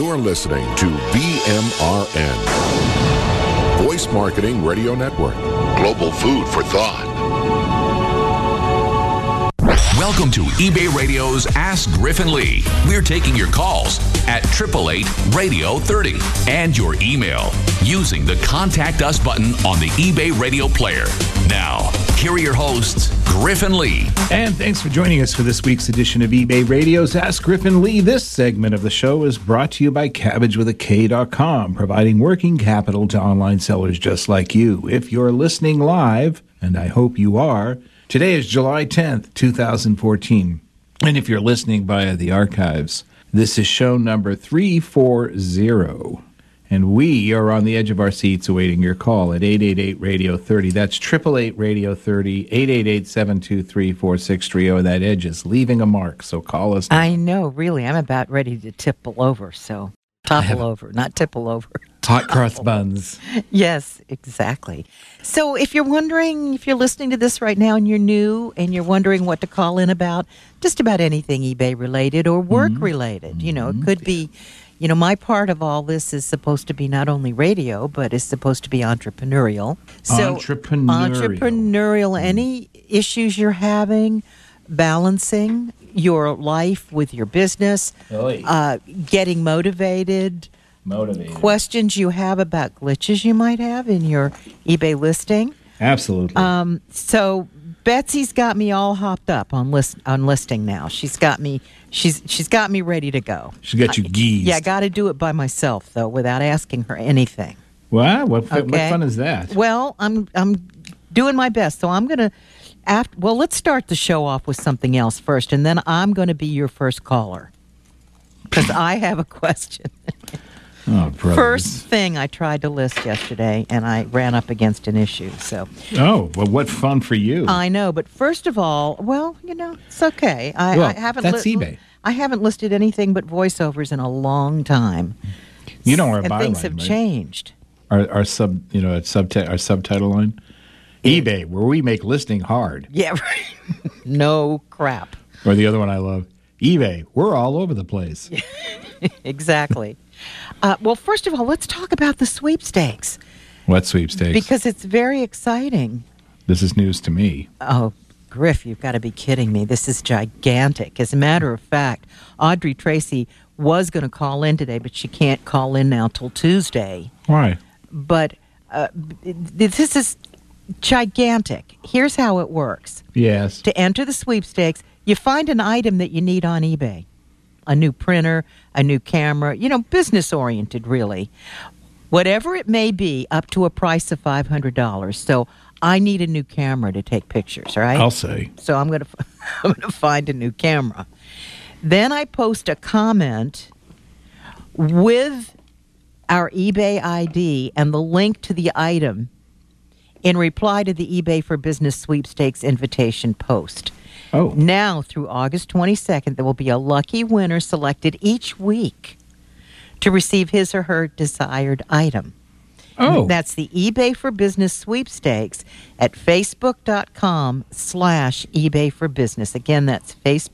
You're listening to VMRN, Voice Marketing Radio Network. Global food for thought. Welcome to eBay Radio's Ask Griffin Lee. We're taking your calls at 888-RADIO-30 and your email using the Contact Us button on the eBay Radio player. Now, here are your hosts, Griffin Lee. And thanks for joining us for this week's edition of eBay Radio's Ask Griffin Lee. This segment of the show is brought to you by CabbageWithAK.com, providing working capital to online sellers just like you. If you're listening live, and I hope you are, today is July 10th, 2014. And if you're listening via the archives, this is show number 340. And we are on the edge of our seats awaiting your call at 888-RADIO-30. That's 888-RADIO-30, 888-723-4630. That edge is leaving a mark, so call us now. I know, really. I'm about ready to tipple over, so topple over, not tipple over. Hot cross buns. Yes, exactly. So if you're wondering, if you're listening to this right now and you're new and you're wondering what to call in about, just about anything eBay related or work related, you know, it could be, you know, my part of all this is supposed to be not only radio, but is supposed to be entrepreneurial. So entrepreneurial, any issues you're having, balancing your life with your business, getting motivated, questions you have about glitches you might have in your eBay listing. Absolutely. So Betsy's got me all hopped up on listing now. She's got me ready to go. She's got you geezed. Yeah, I got to do it by myself though, without asking her anything. What? What fun is that? Well, I'm doing my best. So I'm gonna let's start the show off with something else first, and then I'm going to be your first caller because I have a question. Oh, first thing I tried to list yesterday, and I ran up against an issue. So. Oh, well, what fun for you! I know, but first of all, well, you know, it's okay. I haven't. That's eBay. I haven't listed anything but voiceovers in a long time. You know our byline, and things have changed. Our subtitle line. eBay, where we make listing hard. Yeah, right. No crap. Or the other one I love, eBay, we're all over the place. Exactly. Well, first of all, let's talk about the sweepstakes. What sweepstakes? Because it's very exciting. This is news to me. Oh, Griff, you've got to be kidding me. This is gigantic. As a matter of fact, Audrey Tracy was going to call in today, but she can't call in now till Tuesday. Why? But this is gigantic. Here's how it works. Yes. To enter the sweepstakes, you find an item that you need on eBay. A new printer, a new camera, you know, business-oriented, really. Whatever it may be, up to a price of $500. So I need a new camera to take pictures, right? I'll say. So I'm going to find a new camera. Then I post a comment with our eBay ID and the link to the item in reply to the eBay for Business sweepstakes invitation post. Oh. Now, through August 22nd, there will be a lucky winner selected each week to receive his or her desired item. Oh. That's the eBay for Business sweepstakes at facebook.com/eBay for Business. Again, that's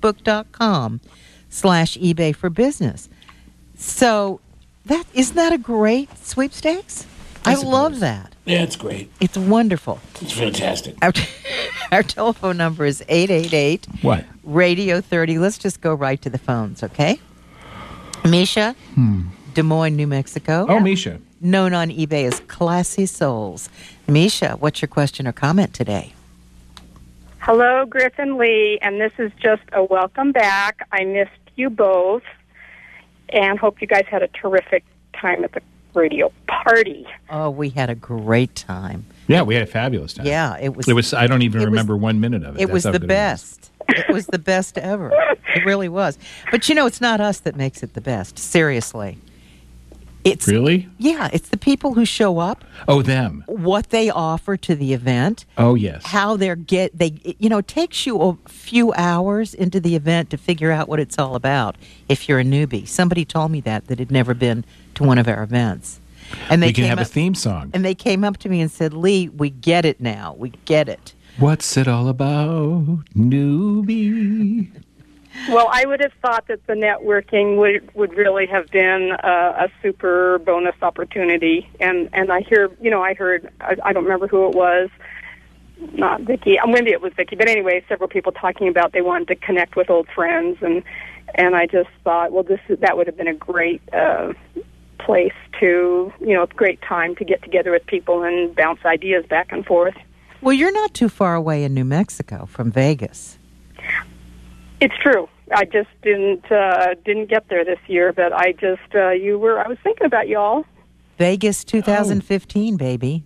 facebook.com/eBay for Business. So, isn't that a great sweepstakes? I love that. Yeah, it's great. It's wonderful. It's fantastic. Our telephone number is 888 What? Radio 30. Let's just go right to the phones, okay? Misha, Des Moines, New Mexico. Oh, Misha. Known on eBay as Classy Souls. Misha, what's your question or comment today? Hello, Griffin Lee, and this is just a welcome back. I missed you both, and hope you guys had a terrific time at the radio party. Oh, we had a great time. Yeah, we had a fabulous time. Yeah, it was. I don't even remember 1 minute of it. It was the best. It was the best ever. It really was. But, you know, it's not us that makes it the best. Seriously. It's Really? Yeah, it's the people who show up. Oh, them. What they offer to the event. Oh, yes. How it takes you a few hours into the event to figure out what it's all about if you're a newbie. Somebody told me that had never been to one of our events. And we can have a theme song. And they came up to me and said, Lee, we get it now. We get it. What's it all about, newbie? Well, I would have thought that the networking would really have been a super bonus opportunity. And I heard, I don't remember who it was, not Vicki. Maybe it was Vicki, but anyway, several people talking about they wanted to connect with old friends, and I just thought, well, that would have been a great place to, a great time to get together with people and bounce ideas back and forth. Well, you're not too far away in New Mexico from Vegas. It's true. I just didn't get there this year, but I was thinking about y'all. Vegas 2015, baby.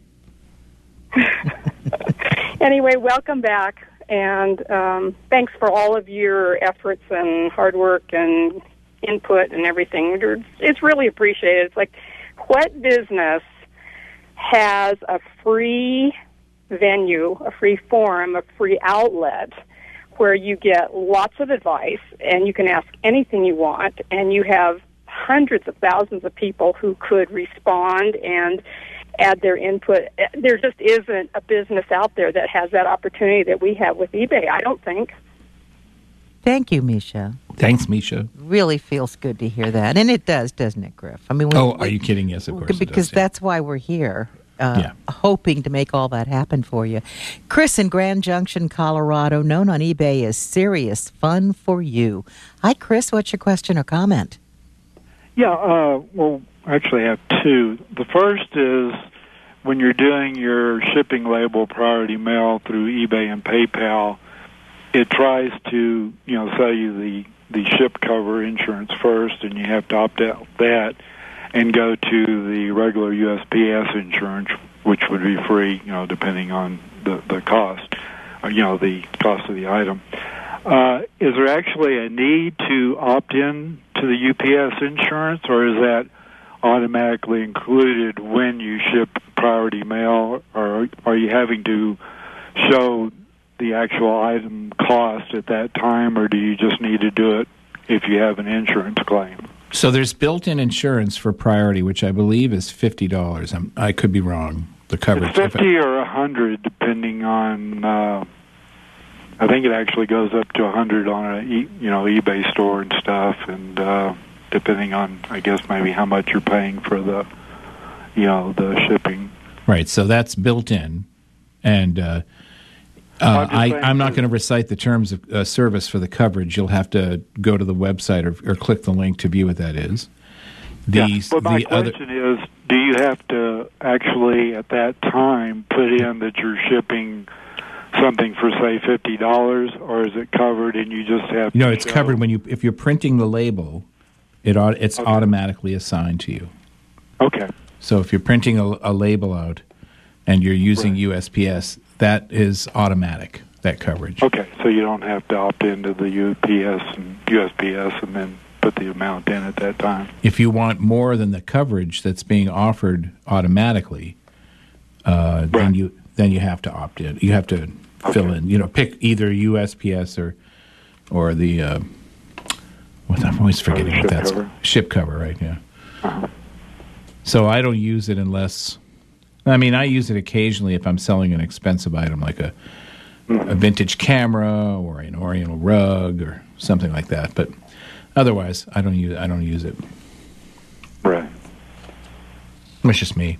Anyway, welcome back, and thanks for all of your efforts and hard work and input and everything. It's really appreciated. It's like, what business has a free venue, a free forum, a free outlet where you get lots of advice and you can ask anything you want, and you have hundreds of thousands of people who could respond and add their input? There just isn't a business out there that has that opportunity that we have with eBay, I don't think. Thank you, Misha. Thanks, Misha. Really feels good to hear that. And it does, doesn't it, Griff? I mean, are you kidding? Yes, of course. Because it does, that's why we're here. Hoping to make all that happen for you. Chris in Grand Junction, Colorado, known on eBay as Serious Fun for You. Hi, Chris. What's your question or comment? Yeah, well, actually I have two. The first is when you're doing your shipping label priority mail through eBay and PayPal, it tries to, sell you the ship cover insurance first, and you have to opt out that and go to the regular USPS insurance, which would be free, depending on the cost, the cost of the item. Is there actually a need to opt in to the UPS insurance, or is that automatically included when you ship priority mail, or are you having to show the actual item cost at that time, or do you just need to do it if you have an insurance claim? So there's built-in insurance for priority, which I believe is $50. I could be wrong. The coverage, it's 50 or 100, depending on. I think it actually goes up to 100 on a eBay store and stuff, and depending on, I guess, maybe how much you're paying for the shipping. Right. So that's built in, and I'm not going to recite the terms of service for the coverage. You'll have to go to the website or click the link to view what that is. But my question is, do you have to actually at that time put in that you're shipping something for, say, $50, or is it covered and you just have to it's covered if you're printing the label, it's automatically assigned to you. Okay. So if you're printing a label out and you're using USPS, that is automatic, that coverage. Okay, so you don't have to opt into the UPS and USPS and then put the amount in at that time. If you want more than the coverage that's being offered automatically, then you have to opt in. You have to fill in. Pick either USPS or the I'm always forgetting what that's ship cover, right? Yeah. Uh-huh. So I don't use it unless. I mean, I use it occasionally if I'm selling an expensive item like a vintage camera or an Oriental rug or something like that. But otherwise, I don't use it. Right. It's just me.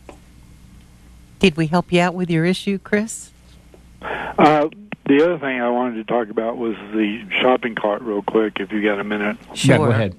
Did we help you out with your issue, Chris? The other thing I wanted to talk about was the shopping cart real quick, if you got a minute. Sure. Yeah, go ahead.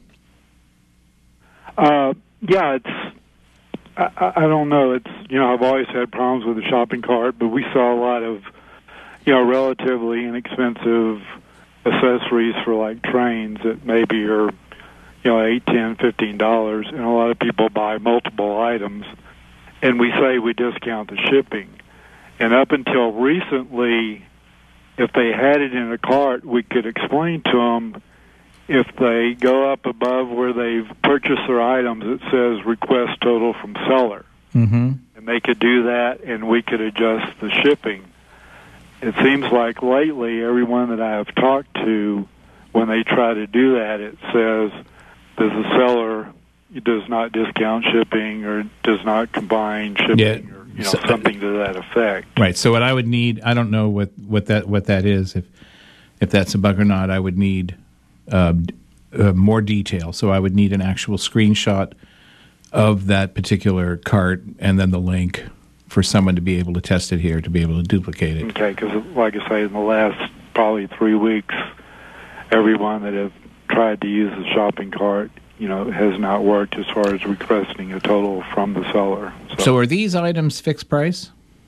It's... I don't know. It's I've always had problems with the shopping cart, but we saw a lot of relatively inexpensive accessories for like trains that maybe are $8, $10, $15, and a lot of people buy multiple items, and we say we discount the shipping. And up until recently, if they had it in a cart, we could explain to them. If they go up above where they've purchased their items, it says request total from seller. Mm-hmm. And they could do that, and we could adjust the shipping. It seems like lately, everyone that I have talked to, when they try to do that, it says that the seller does not discount shipping or does not combine shipping or something to that effect. Right. So what I would need, I don't know what that is, if that's a bug or not, I would need more detail. So I would need an actual screenshot of that particular cart and then the link for someone to be able to test it here, to be able to duplicate it. Okay, because like I say, in the last probably 3 weeks, everyone that have tried to use the shopping cart, has not worked as far as requesting a total from the seller. So are these items fixed price?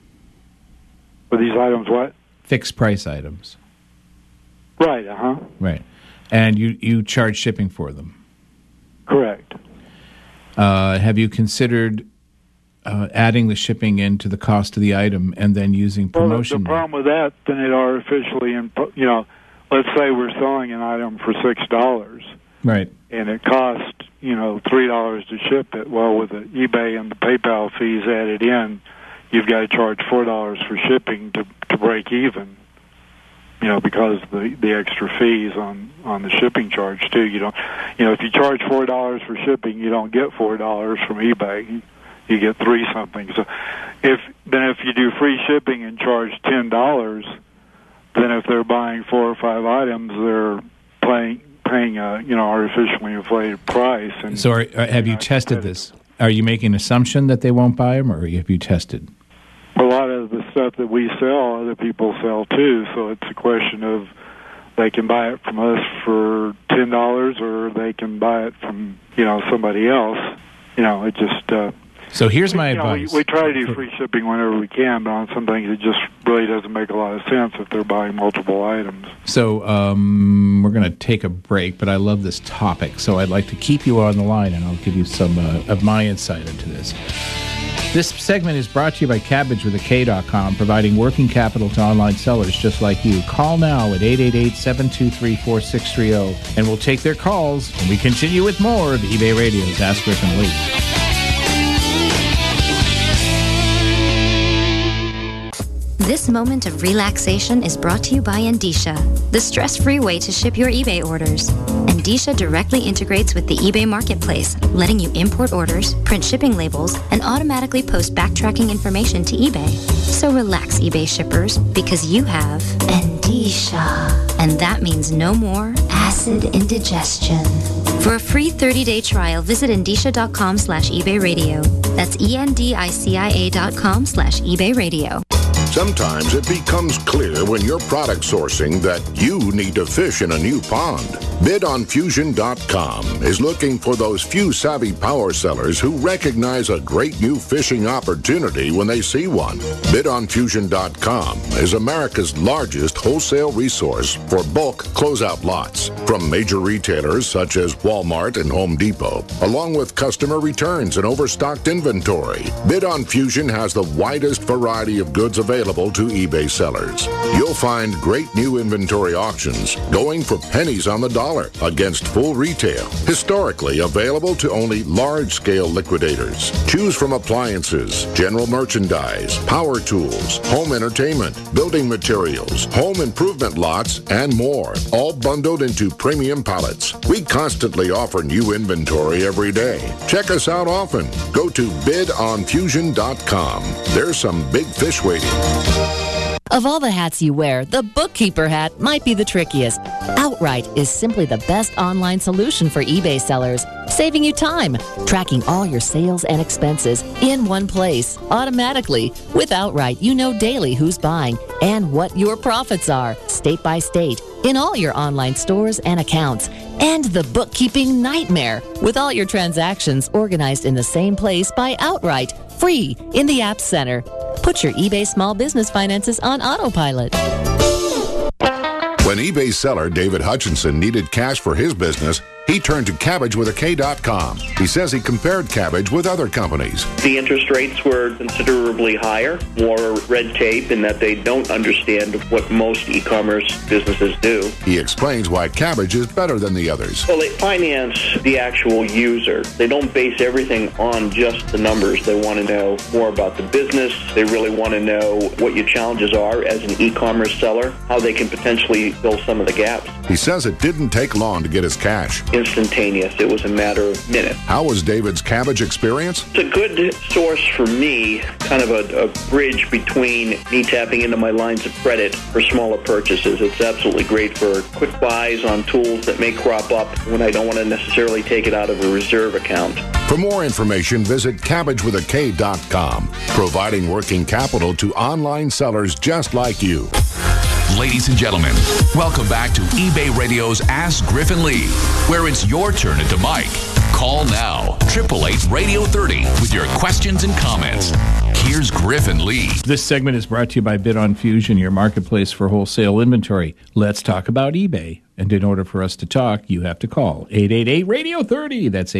Are these items what? Fixed price items. Right, Right. And you charge shipping for them? Correct. Have you considered adding the shipping into the cost of the item and then using promotion? Well, the problem with that, then it artificially, let's say we're selling an item for $6. Right. And it costs, $3 to ship it. Well, with the eBay and the PayPal fees added in, you've got to charge $4 for shipping to break even. Because the extra fees on the shipping charge too. If you charge $4 for shipping, you don't get $4 from eBay. You get $3 something. So if you do free shipping and charge $10, then if they're buying 4 or 5 items, they're paying artificially inflated price. And so have you tested this? Are you making an assumption that they won't buy them, or have you tested? A lot of the stuff that we sell, other people sell too. So it's a question of they can buy it from us for $10, or they can buy it from somebody else. It just. So here's my advice. We try to do free shipping whenever we can, but on some things it just really doesn't make a lot of sense if they're buying multiple items. So we're going to take a break, but I love this topic, so I'd like to keep you on the line, and I'll give you some of my insight into this. This segment is brought to you by CabbageWithAK.com, providing working capital to online sellers just like you. Call now at 888-723-4630, and we'll take their calls, and we continue with more of eBay Radio's Ask Griffin Lee. This moment of relaxation is brought to you by Endicia, the stress-free way to ship your eBay orders. Endicia directly integrates with the eBay marketplace, letting you import orders, print shipping labels, and automatically post backtracking information to eBay. So relax, eBay shippers, because you have Endicia. And that means no more acid indigestion. For a free 30-day trial, visit Endicia.com/eBay Radio. That's ENDICIA.com/eBay Radio. Sometimes it becomes clear when you're product sourcing that you need to fish in a new pond. BidOnFusion.com is looking for those few savvy power sellers who recognize a great new fishing opportunity when they see one. BidOnFusion.com is America's largest wholesale resource for bulk closeout lots from major retailers such as Walmart and Home Depot, along with customer returns and overstocked inventory. BidOnFusion has the widest variety of goods available to eBay sellers. You'll find great new inventory auctions going for pennies on the dollar against full retail. Historically available to only large-scale liquidators. Choose from appliances, general merchandise, power tools, home entertainment, building materials, home improvement lots, and more, all bundled into premium pallets. We constantly offer new inventory every day. Check us out often. Go to BidOnFusion.com. There's some big fish waiting. Of all the hats you wear, the bookkeeper hat might be the trickiest. Outright is simply the best online solution for eBay sellers, saving you time, tracking all your sales and expenses in one place, automatically. With Outright, you know daily who's buying and what your profits are, state by state, in all your online stores and accounts. And the bookkeeping nightmare, with all your transactions organized in the same place by Outright, free in the App Center. Put your eBay small business finances on autopilot. When eBay seller David Hutchinson needed cash for his business, he turned to CabbageWithAK.com. He says he compared Cabbage with other companies. The interest rates were considerably higher, more red tape in that they don't understand what most e-commerce businesses do. He explains why Cabbage is better than the others. Well, they finance the actual user. They don't base everything on just the numbers. They want to know more about the business. They really want to know what your challenges are as an e-commerce seller, how they can potentially fill some of the gaps. He says it didn't take long to get his cash. Instantaneous. It was a matter of minutes. How was David's cabbage experience? It's a good source for me, kind of a bridge between me tapping into my lines of credit for smaller purchases. It's absolutely great for quick buys on tools that may crop up when I don't want to necessarily take it out of a reserve account. For more information, visit CabbageWithAK.com, providing working capital to online sellers just like you. Ladies and gentlemen, welcome back to eBay Radio's Ask Griffin Lee, where it's your turn at the mic. Call now, 888-Radio-30 with your questions and comments. Here's Griffin Lee. This segment is brought to you by Bid on Fusion, your marketplace for wholesale inventory. Let's talk about eBay. And in order for us to talk, you have to call 888-Radio-30. That's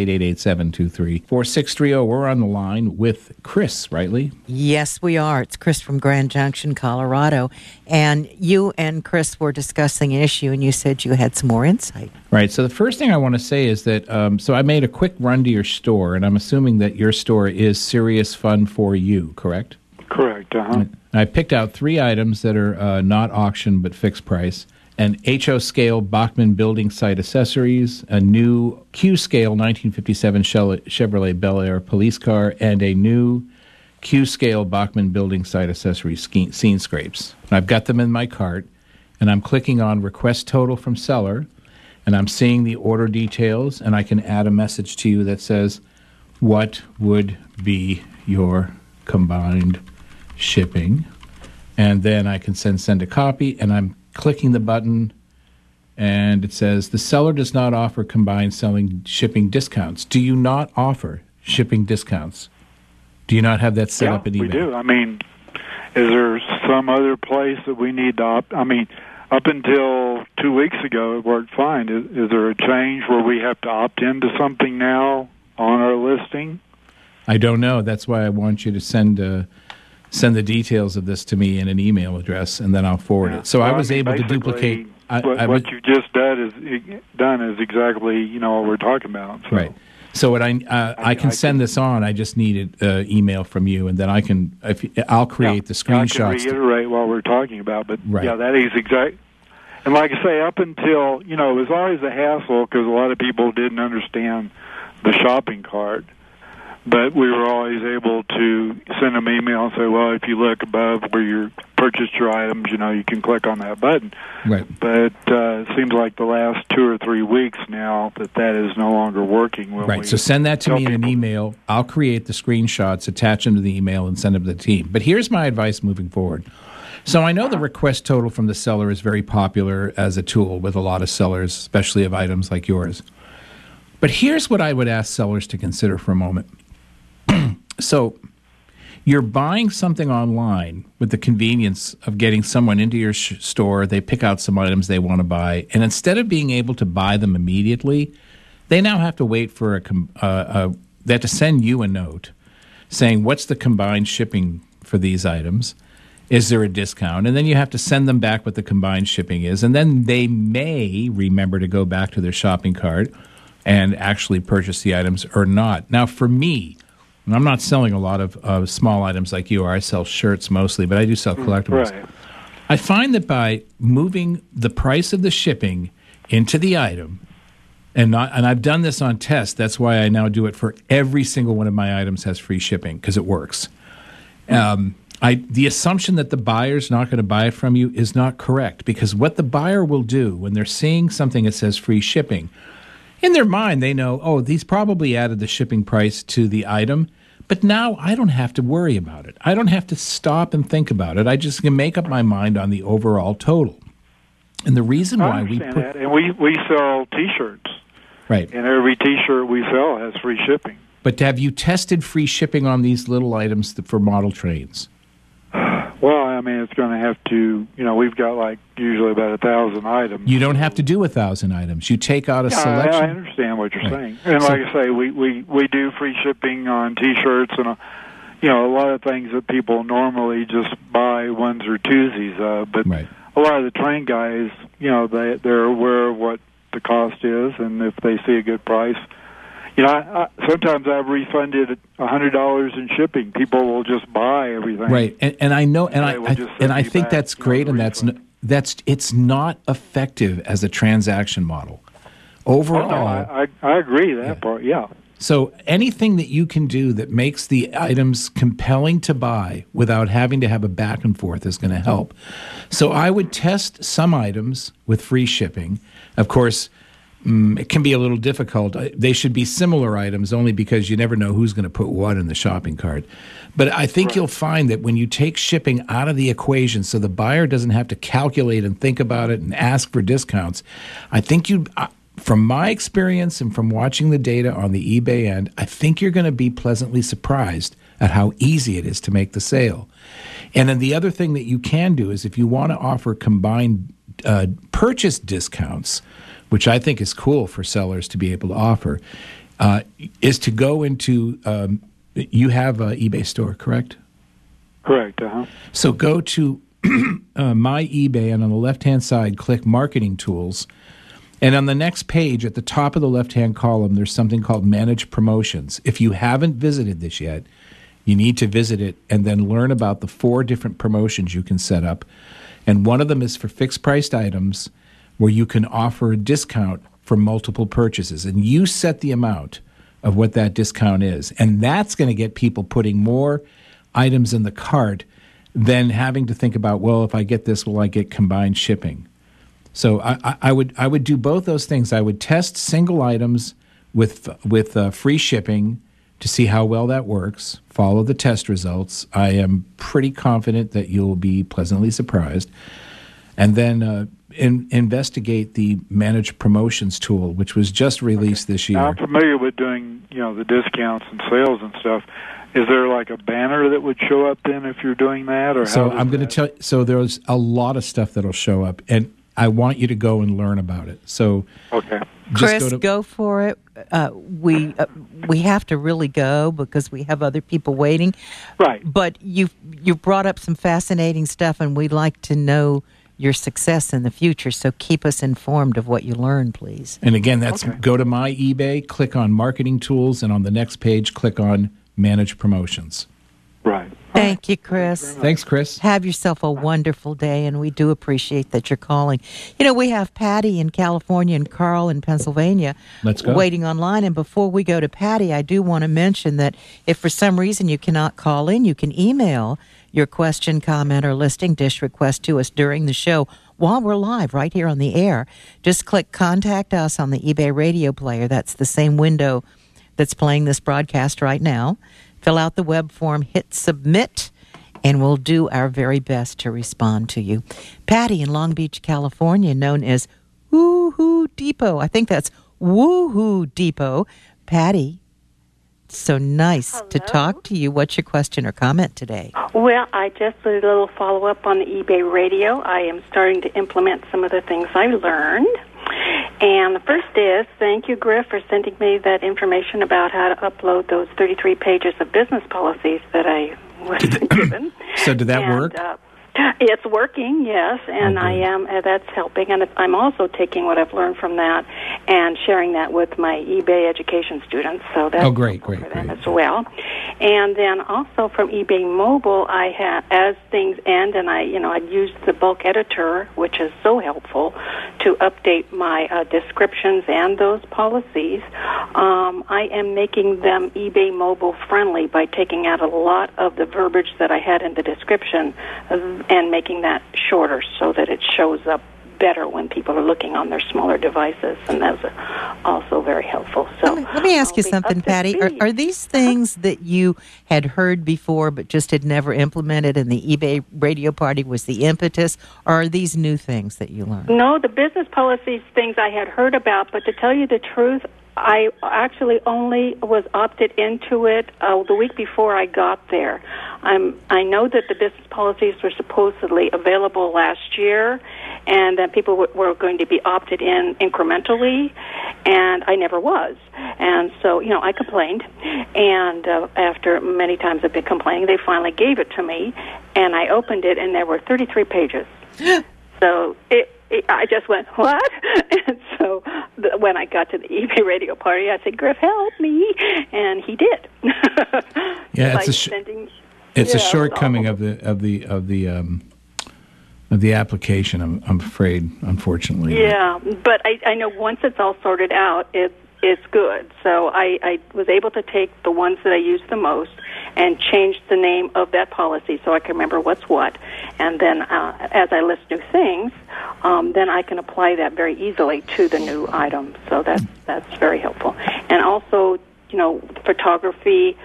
888-723-4630. We're on the line with Chris, right, Lee? Yes, we are. It's Chris from Grand Junction, Colorado. And you and Chris were discussing an issue, and you said you had some more insight. Right. So the first thing I want to say is that, so I made a quick run to your store, and I'm assuming that your store is Serious Fun for You, correct? Correct, uh-huh. I picked out 3 items that are not auction but fixed price. An HO scale Bachmann building site accessories, a new Q scale 1957 Chevrolet Bel Air police car, and a new Q scale Bachmann building site accessories scene scrapes. I've got them in my cart, and I'm clicking on request total from seller, and I'm seeing the order details, and I can add a message to you that says, what would be your combined shipping? And then I can send a copy, and I'm clicking the button, and it says, the seller does not offer combined shipping discounts. Do you not offer shipping discounts? Do you not have that set up in eBay? We do. I mean, is there some other place that we need to up until 2 weeks ago, it worked fine. Is there a change where we have to opt into something now on our listing? I don't know. That's why I want you to send the details of this to me in an email address, and then I'll forward it. So I was able to duplicate. What you just done is exactly what we're talking about. So. Right. So what I can send this on. I just needed email from you, and then I'll create the screenshots. I can reiterate what we're talking about, but right. Yeah, that is exact. And like I say, up until it was always a hassle because a lot of people didn't understand the shopping cart. But we were always able to send them email and say, well, if you look above where you purchased your items, you can click on that button. Right. But it seems like the last 2 or 3 weeks now that is no longer working. Right. So send that to me in an email. I'll create the screenshots, attach them to the email, and send them to the team. But here's my advice moving forward. So I know the request total from the seller is very popular as a tool with a lot of sellers, especially of items like yours. But here's what I would ask sellers to consider for a moment. So you're buying something online with the convenience of getting someone into your store. They pick out some items they want to buy, and instead of being able to buy them immediately, they now have to wait for they have to send you a note saying, what's the combined shipping for these items? Is there a discount? And then you have to send them back what the combined shipping is, and then they may remember to go back to their shopping cart and actually purchase the items or not. Now, for me, and I'm not selling a lot of small items like you are. I sell shirts mostly, but I do sell collectibles. Right. I find that by moving the price of the shipping into the item, and I've done this on test. That's why I now do it for every single one of my items has free shipping because it works. The assumption that the buyer's not going to buy it from you is not correct, because what the buyer will do when they're seeing something that says free shipping, in their mind, they know, these probably added the shipping price to the item, but now I don't have to worry about it. I don't have to stop and think about it. I just can make up my mind on the overall total. And the reason why we put that. And we sell T-shirts. Right. And every T-shirt we sell has free shipping. But have you tested free shipping on these little items for model trains? Well, I mean, it's going to have to, we've got usually about 1,000 items. You don't have to do 1,000 items. You take out a selection. I understand what you're saying. And like I say, we do free shipping on T-shirts and, a lot of things that people normally just buy ones or twosies of. But a lot of the train guys, they're aware of what the cost is, and if they see a good price, sometimes I've refunded $100 in shipping. People will just buy everything, right? And I know, and I think that's great, and it's not effective as a transaction model. Overall, I agree that part. Yeah. So anything that you can do that makes the items compelling to buy without having to have a back and forth is going to help. So I would test some items with free shipping. Of course, it can be a little difficult. They should be similar items only because you never know who's going to put what in the shopping cart. But I think you'll find that when you take shipping out of the equation so the buyer doesn't have to calculate and think about it and ask for discounts, I think from my experience and from watching the data on the eBay end, I think you're going to be pleasantly surprised at how easy it is to make the sale. And then the other thing that you can do is if you want to offer combined purchase discounts, which I think is cool for sellers to be able to offer, is to go into you have an eBay store, correct? Correct, So go to My eBay, and on the left-hand side, click Marketing Tools. And on the next page, at the top of the left-hand column, there's something called Manage Promotions. If you haven't visited this yet, you need to visit it and then learn about the 4 different promotions you can set up. And one of them is for fixed-priced items where you can offer a discount for multiple purchases. And you set the amount of what that discount is. And that's going to get people putting more items in the cart than having to think about, well, if I get this, will I get combined shipping? So I would do both those things. I would test single items with free shipping to see how well that works. Follow the test results. I am pretty confident that you'll be pleasantly surprised. And then investigate the Managed Promotions tool, which was just released this year. Now, I'm familiar with doing, the discounts and sales and stuff. Is there like a banner that would show up then if you're doing that? Or so I'm going to tell you. So there's a lot of stuff that'll show up, and I want you to go and learn about it. So, okay, Chris, go for it. We have to really go because we have other people waiting. Right. But you brought up some fascinating stuff, and we'd like to know your success in the future. So keep us informed of what you learn, please. And again, go to My eBay, click on Marketing Tools, and on the next page, click on Manage Promotions. Right. Thank you, Chris. Thanks, Chris. Have yourself a wonderful day, and we do appreciate that you're calling. We have Patty in California and Carl in Pennsylvania waiting online. And before we go to Patty, I do want to mention that if for some reason you cannot call in, you can email your question, comment, or listing dish request to us during the show while we're live right here on the air. Just click Contact Us on the eBay radio player. That's the same window that's playing this broadcast right now. Fill out the web form, hit submit, and we'll do our very best to respond to you. Patty in Long Beach, California, known as Woohoo Depot. I think that's Woohoo Depot. Patty, so nice to talk to you. What's your question or comment today? Well, I just did a little follow-up on the eBay radio. I am starting to implement some of the things I learned. And the first is, thank you, Griff, for sending me that information about how to upload those 33 pages of business policies that I was given. So did that work? It's working, yes, and I am. That's helping, and I'm also taking what I've learned from that and sharing that with my eBay education students. So that's great for them as well. And then also from eBay Mobile, I have, as things end, and I'd used the bulk editor, which is so helpful to update my descriptions and those policies. I am making them eBay Mobile friendly by taking out a lot of the verbiage that I had in the description and making that shorter so that it shows up better when people are looking on their smaller devices, and that's also very helpful. So let me ask you something, Patty. Are these things that you had heard before but just had never implemented, and the eBay radio party was the impetus, or are these new things that you learned? No, the business policies things I had heard about, but to tell you the truth, I actually only was opted into it the week before I got there. I know that the business policies were supposedly available last year, and that people were going to be opted in incrementally, and I never was. And so, I complained, and after many times I've been complaining, they finally gave it to me, and I opened it, and there were 33 pages. So I just went, what? And so when I got to the eBay radio party, I said, Griff, help me. And he did. Yeah, it's a shortcoming of the of the application, I'm afraid, unfortunately. Yeah, but I know once it's all sorted out, it's good. So I was able to take the ones that I use the most and change the name of that policy so I can remember what's what. And then as I list new things, then I can apply that very easily to the new item. So that's very helpful. And also, photography,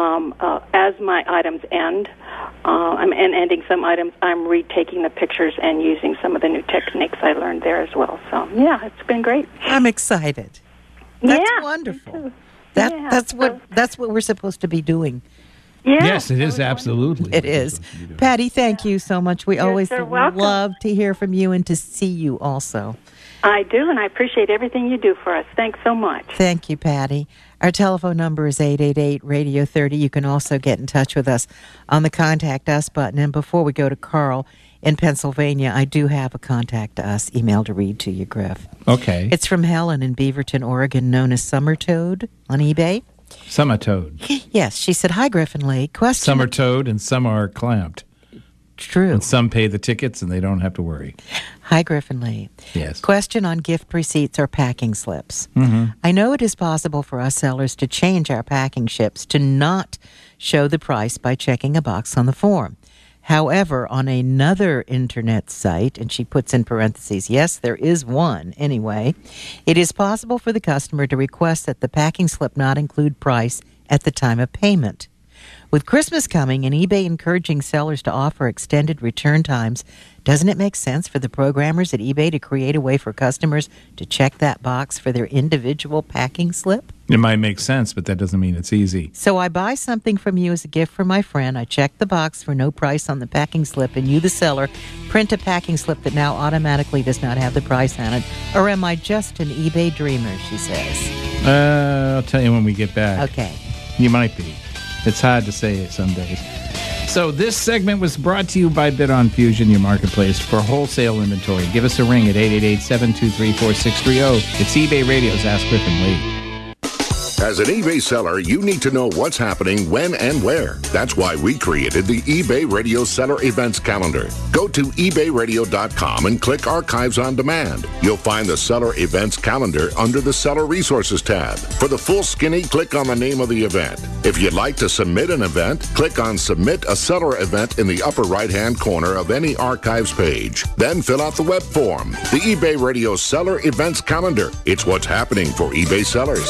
as my items end, I'm ending some items, I'm retaking the pictures and using some of the new techniques I learned there as well. So, yeah, it's been great. I'm excited. That's wonderful. That's what we're supposed to be doing. Yeah, yes, it is, absolutely. It is. Patty, thank you so much. We always love to hear from you and to see you also. I do, and I appreciate everything you do for us. Thanks so much. Thank you, Patty. Our telephone number is 888-RADIO-30. You can also get in touch with us on the Contact Us button. And before we go to Carl in Pennsylvania, I do have a Contact Us email to read to you, Griff. Okay. It's from Helen in Beaverton, Oregon, known as Summer Toad on eBay. Summer Toad. Yes, she said, "Hi, Griff and Lee. Question." Some are towed and some are clamped. True. And some pay the tickets and they don't have to worry. Hi, Griff and Lee. Yes. Question on gift receipts or packing slips. Mm-hmm. I know it is possible for us sellers to change our packing slips to not show the price by checking a box on the form. However, on another internet site, and she puts in parentheses, yes, there is one anyway, it is possible for the customer to request that the packing slip not include price at the time of payment. With Christmas coming and eBay encouraging sellers to offer extended return times, doesn't it make sense for the programmers at eBay to create a way for customers to check that box for their individual packing slip? It might make sense, but that doesn't mean it's easy. So I buy something from you as a gift for my friend. I check the box for no price on the packing slip, and you, the seller, print a packing slip that now automatically does not have the price on it. Or am I just an eBay dreamer, she says. I'll tell you when we get back. Okay. You might be. It's hard to say it some days. So this segment was brought to you by Bid on Fusion, your marketplace for wholesale inventory. Give us a ring at 888-723-4630. It's eBay Radio's Ask Griff and Lee. As an eBay seller, you need to know what's happening when and where. That's why we created the eBay Radio Seller Events Calendar. Go to ebayradio.com and click Archives on Demand. You'll find the Seller Events Calendar under the Seller Resources tab. For the full skinny, click on the name of the event. If you'd like to submit an event, click on Submit a Seller Event in the upper right-hand corner of any Archives page. Then fill out the web form. The eBay Radio Seller Events Calendar. It's what's happening for eBay sellers.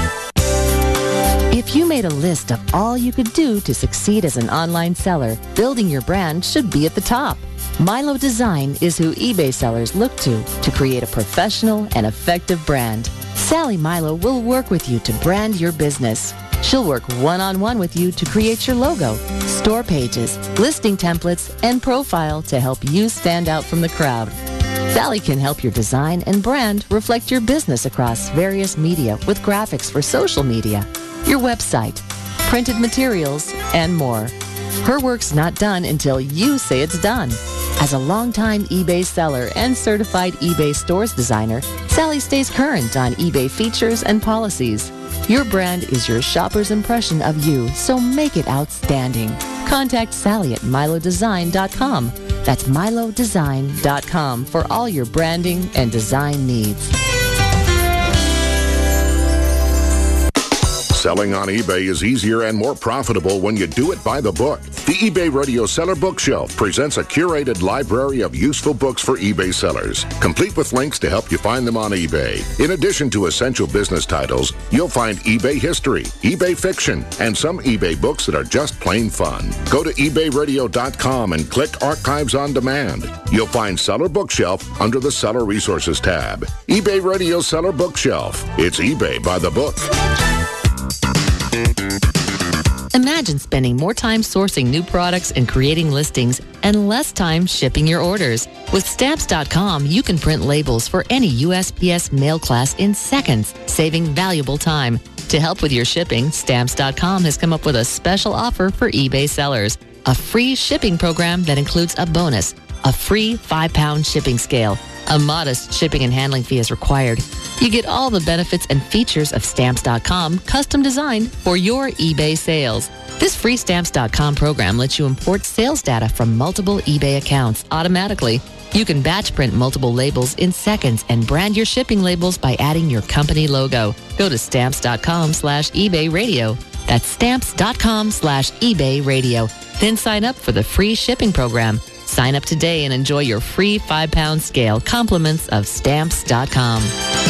If you made a list of all you could do to succeed as an online seller, building your brand should be at the top. Milo Design is who eBay sellers look to create a professional and effective brand. Sally Milo will work with you to brand your business. She'll work one-on-one with you to create your logo, store pages, listing templates, and profile to help you stand out from the crowd. Sally can help your design and brand reflect your business across various media with graphics for social media, your website, printed materials, and more. Her work's not done until you say it's done. As a longtime eBay seller and certified eBay stores designer, Sally stays current on eBay features and policies. Your brand is your shopper's impression of you, so make it outstanding. Contact Sally at milodesign.com. That's milodesign.com for all your branding and design needs. Selling on eBay is easier and more profitable when you do it by the book. The eBay Radio Seller Bookshelf presents a curated library of useful books for eBay sellers, complete with links to help you find them on eBay. In addition to essential business titles, you'll find eBay history, eBay fiction, and some eBay books that are just plain fun. Go to ebayradio.com and click Archives on Demand. You'll find Seller Bookshelf under the Seller Resources tab. eBay Radio Seller Bookshelf. It's eBay by the book. Imagine spending more time sourcing new products and creating listings and less time shipping your orders. With Stamps.com, you can print labels for any USPS mail class in seconds, saving valuable time. To help with your shipping, Stamps.com has come up with a special offer for eBay sellers. A free shipping program that includes a bonus, a free 5-pound shipping scale. A modest shipping and handling fee is required. You get all the benefits and features of Stamps.com, custom designed for your eBay sales. This free Stamps.com program lets you import sales data from multiple eBay accounts automatically. You can batch print multiple labels in seconds and brand your shipping labels by adding your company logo. Go to Stamps.com/eBay Radio. That's Stamps.com/eBay Radio. Then sign up for the free shipping program. Sign up today and enjoy your free 5-pound scale compliments of Stamps.com.